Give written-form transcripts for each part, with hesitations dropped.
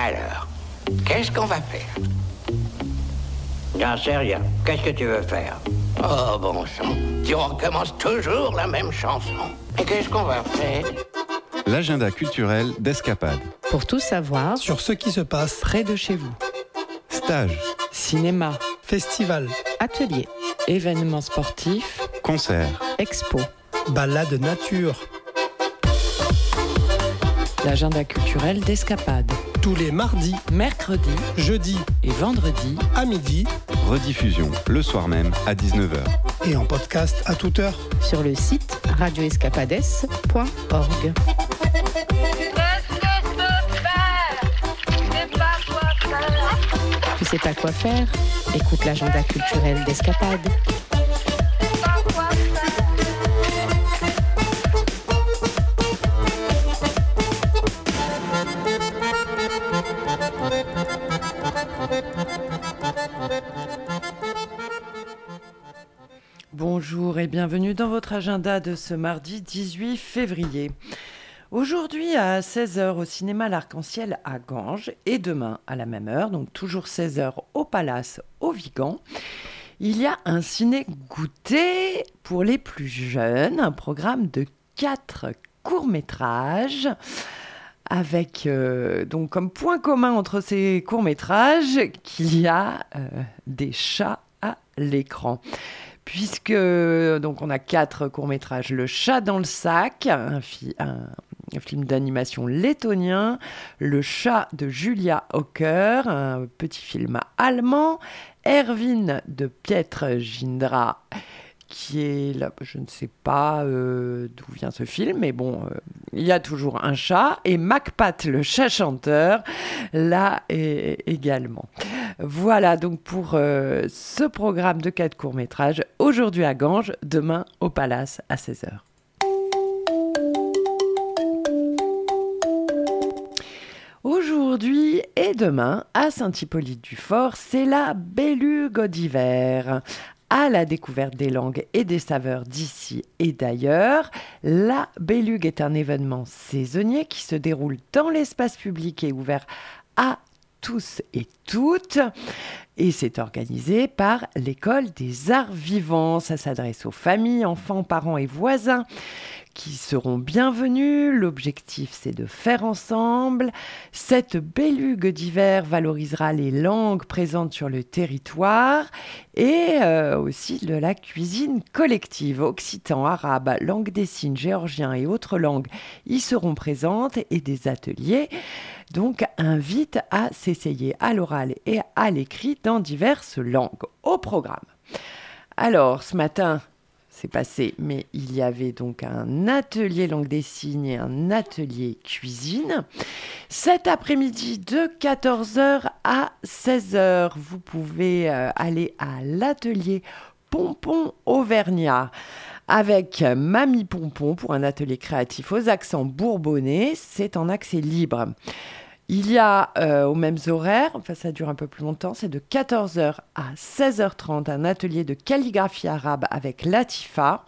Alors, qu'est-ce qu'on va faire? J'en sais rien. Qu'est-ce que tu veux faire? Oh, bon sang. Tu recommences toujours la même chanson. Et qu'est-ce qu'on va faire? L'agenda culturel d'Escapade. Pour tout savoir sur ce qui se passe près de chez vous. Stage, Cinéma, festival, atelier, événements sportifs, concerts, expos. balade nature, L'agenda culturel d'Escapade. tous les mardis, Mercredi jeudis et vendredi à midi rediffusion le soir même à 19h. et en podcast à toute heure. sur le site radioescapades.org. Tu sais pas quoi faire? Écoute l'agenda culturel d'Escapade. Bonjour et bienvenue dans votre agenda de ce mardi 18 février. Aujourd'hui à 16h au cinéma L'Arc-en-Ciel à Ganges et demain à la même heure, donc toujours 16h au Palace au Vigan, il y a un ciné-goûter pour les plus jeunes, un programme de 4 courts-métrages avec donc comme point commun entre ces courts-métrages qu'il y a des chats à l'écran. Puisque donc on a 4 courts-métrages. Le chat dans le sac, un film d'animation lettonien. Le chat de Julia Hocker, un petit film allemand. Erwin de Pietr Jindra, qui est là, je ne sais pas d'où vient ce film, mais bon, il y a toujours un chat. Et MacPat, le chat chanteur, là également. Voilà donc pour ce programme de 4 courts-métrages, aujourd'hui à Ganges, demain au Palace à 16h. Aujourd'hui et demain, à Saint-Hippolyte-du-Fort, c'est la Bélugue d'hiver. À la découverte des langues et des saveurs d'ici et d'ailleurs, la Bélugue est un événement saisonnier qui se déroule dans l'espace public et ouvert à tous et toutes. Et c'est organisé par l'École des Arts Vivants. Ça s'adresse aux familles, enfants, parents et voisins qui seront bienvenus. L'objectif, c'est de faire ensemble. Cette Bélugue d'hiver valorisera les langues présentes sur le territoire et aussi de la cuisine collective. Occitan, arabe, langue des signes, géorgien et autres langues y seront présentes et des ateliers donc invitent à s'essayer à l'oral et à l'écrit dans diverses langues au programme. Alors, ce matin, c'est passé, mais il y avait donc un atelier langue des signes et un atelier cuisine. Cet après-midi, de 14h à 16h, vous pouvez aller à l'atelier Pompon Auvergnat avec Mamie Pompon pour un atelier créatif aux accents bourbonnais. C'est en accès libre. Il y a aux mêmes horaires, enfin ça dure un peu plus longtemps, c'est de 14h à 16h30, un atelier de calligraphie arabe avec Latifa.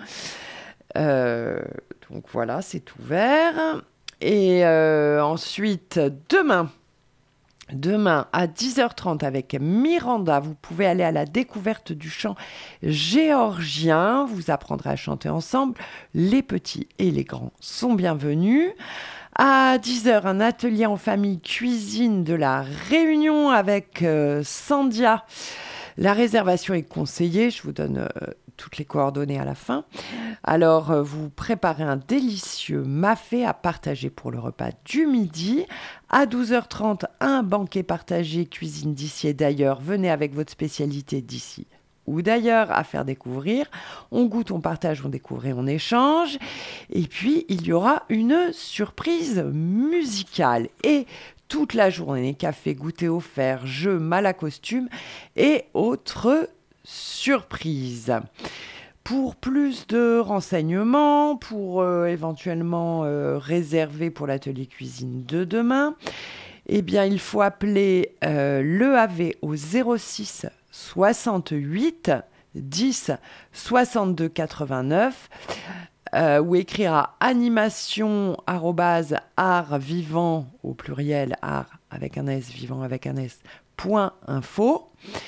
Donc voilà, c'est ouvert. Et ensuite, demain à 10h30 avec Miranda, vous pouvez aller à la découverte du chant géorgien. Vous apprendrez à chanter ensemble. Les petits et les grands sont bienvenus. À 10h, un atelier en famille cuisine de la Réunion avec Sandia. La réservation est conseillée. Je vous donne toutes les coordonnées à la fin. Alors, vous préparez un délicieux mafé à partager pour le repas du midi. À 12h30, un banquet partagé cuisine d'ici et d'ailleurs. Venez avec votre spécialité d'ici ou d'ailleurs à faire découvrir. On goûte, on partage, on découvre et on échange. Et puis, il y aura une surprise musicale. Et toute la journée, café, goûter offert, jeux, mal à costume et autres surprises. Pour plus de renseignements, pour éventuellement réserver pour l'atelier cuisine de demain, eh bien, il faut appeler l'EAV au 06 68 10 62 89 ou écrire à animation@artvivant au pluriel art avec un S, vivant avec un S, .info.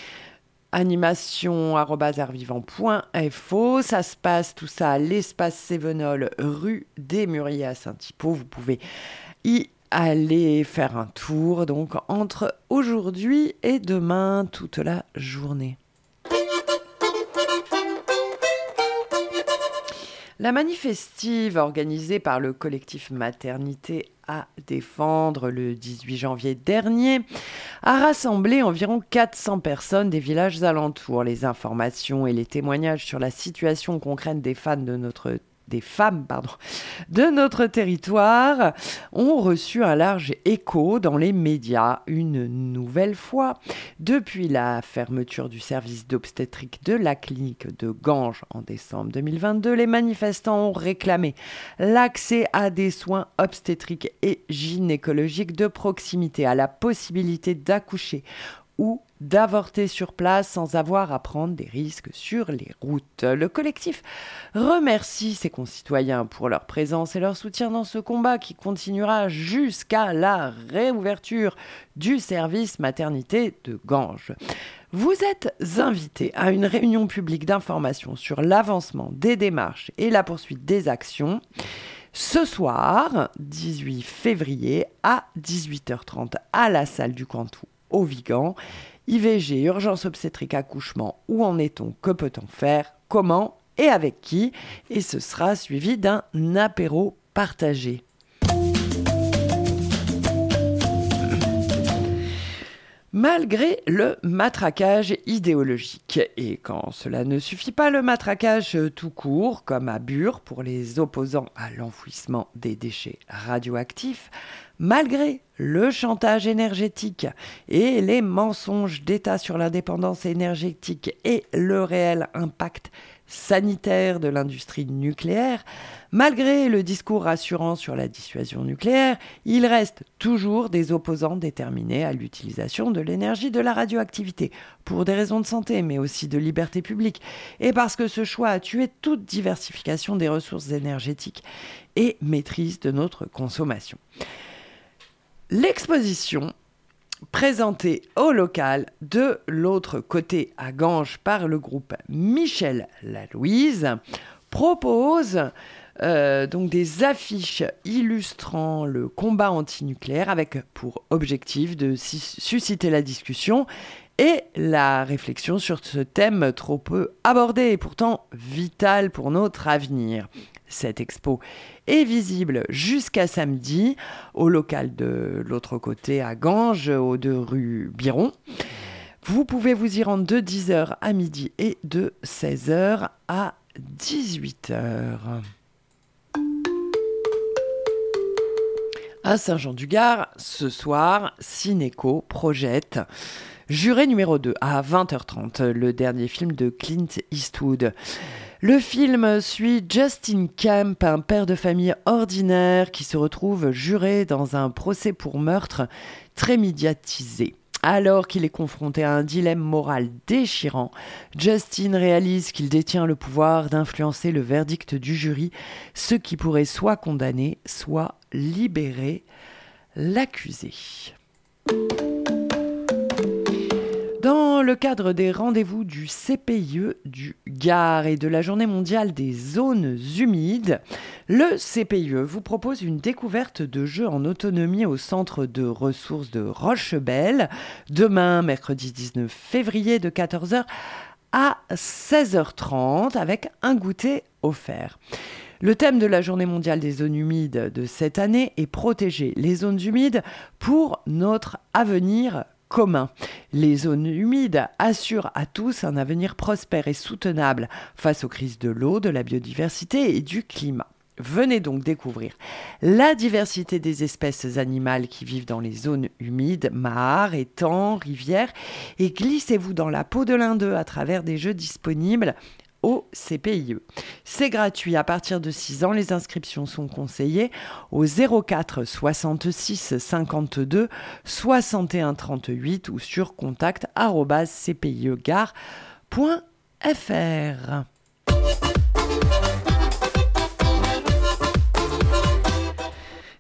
animation@artvivant.fo. Ça se passe tout ça à l'espace Sévenol, rue des Mûriers à Saint-Thibault. Vous pouvez y aller faire un tour donc entre aujourd'hui et demain toute la journée. La manif estive organisée par le collectif Maternité à défendre le 18 janvier dernier a rassemblé environ 400 personnes des villages alentours. Les informations et les témoignages sur la situation concrète des femmes de notre territoire ont reçu un large écho dans les médias une nouvelle fois. Depuis la fermeture du service d'obstétrique de la clinique de Ganges en décembre 2022, les manifestants ont réclamé l'accès à des soins obstétriques et gynécologiques de proximité, à la possibilité d'accoucher ou d'avorter sur place sans avoir à prendre des risques sur les routes. Le collectif remercie ses concitoyens pour leur présence et leur soutien dans ce combat qui continuera jusqu'à la réouverture du service maternité de Ganges. Vous êtes invités à une réunion publique d'information sur l'avancement des démarches et la poursuite des actions ce soir, 18 février à 18h30 à la salle du Cantou au Vigan. IVG, urgence obstétrique, accouchement, où en est-on, que peut-on faire, comment et avec qui? Et ce sera suivi d'un apéro partagé. Malgré le matraquage idéologique, et quand cela ne suffit pas, le matraquage tout court, comme à Bure pour les opposants à l'enfouissement des déchets radioactifs, malgré le chantage énergétique et les mensonges d'État sur l'indépendance énergétique et le réel impact sanitaire de l'industrie nucléaire, malgré le discours rassurant sur la dissuasion nucléaire, il reste toujours des opposants déterminés à l'utilisation de l'énergie de la radioactivité, pour des raisons de santé, mais aussi de liberté publique, et parce que ce choix a tué toute diversification des ressources énergétiques et maîtrise de notre consommation. L'exposition présentée au local de l'autre côté à Ganges par le groupe Michel Lalouise propose donc des affiches illustrant le combat antinucléaire avec pour objectif de susciter la discussion et la réflexion sur ce thème trop peu abordé et pourtant vital pour notre avenir. Cette expo est visible jusqu'à samedi au local de l'autre côté à Ganges, aux 2 rue Biron. Vous pouvez vous y rendre de 10h à midi et de 16h à 18h. À Saint-Jean-du-Gard, ce soir, Cinéco projette Juré numéro 2 à 20h30, le dernier film de Clint Eastwood. Le film suit Justin Kemp, un père de famille ordinaire qui se retrouve juré dans un procès pour meurtre très médiatisé. Alors qu'il est confronté à un dilemme moral déchirant, Justin réalise qu'il détient le pouvoir d'influencer le verdict du jury, ce qui pourrait soit condamner, soit libérer l'accusé. Dans le cadre des rendez-vous du CPIE du Gard et de la Journée mondiale des zones humides, le CPIE vous propose une découverte de jeux en autonomie au centre de ressources de Rochebelle, demain, mercredi 19 février, de 14h à 16h30, avec un goûter offert. Le thème de la Journée mondiale des zones humides de cette année est protéger les zones humides pour notre avenir commun. Les zones humides assurent à tous un avenir prospère et soutenable face aux crises de l'eau, de la biodiversité et du climat. Venez donc découvrir la diversité des espèces animales qui vivent dans les zones humides, mares, étangs, rivières, et glissez-vous dans la peau de l'un d'eux à travers des jeux disponibles au CPIE. C'est gratuit à partir de 6 ans. Les inscriptions sont conseillées au 04 66 52 61 38 ou sur contact@cpiegare.fr.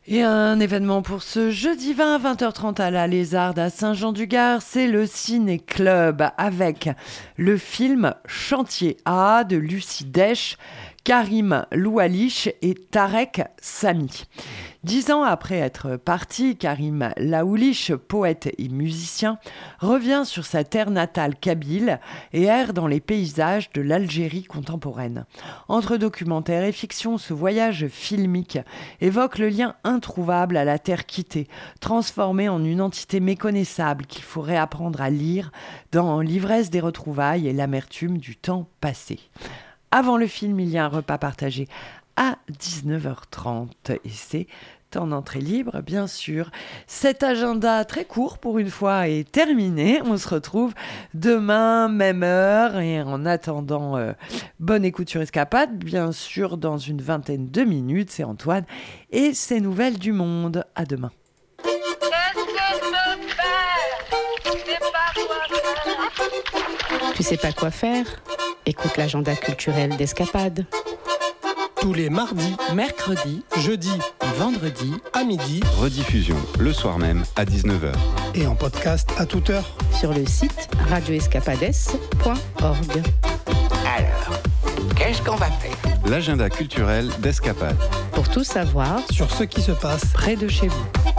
Et un événement pour ce jeudi 20 à 20h30 à la Lézarde à Saint-Jean-du-Gard, c'est le Ciné Club avec le film Chantier A de Lucie Dèche, Karim Loualich et Tarek Sami. 10 ans après être parti, Karim Loualich, poète et musicien, revient sur sa terre natale kabyle et erre dans les paysages de l'Algérie contemporaine. Entre documentaire et fiction, ce voyage filmique évoque le lien introuvable à la terre quittée, transformée en une entité méconnaissable qu'il faut réapprendre à lire dans l'ivresse des retrouvailles et l'amertume du temps passé. Avant le film, il y a un repas partagé à 19h30 et c'est en entrée libre, bien sûr. Cet agenda très court pour une fois est terminé. On se retrouve demain, même heure. Et en attendant, bonne écoute sur Escapade. Bien sûr, dans une vingtaine de minutes, c'est Antoine et ses nouvelles du monde. À demain. Tu sais pas quoi faire ? Écoute l'agenda culturel d'Escapade. Tous les mardis, Mercredi, jeudis et vendredi, à midi Rediffusion le soir même à 19h. et en podcast à toute heure. Sur le site radioescapades.org. Alors, qu'est-ce qu'on va faire? L'agenda culturel d'Escapade. Pour tout savoir, Sur ce qui se passe près de chez vous.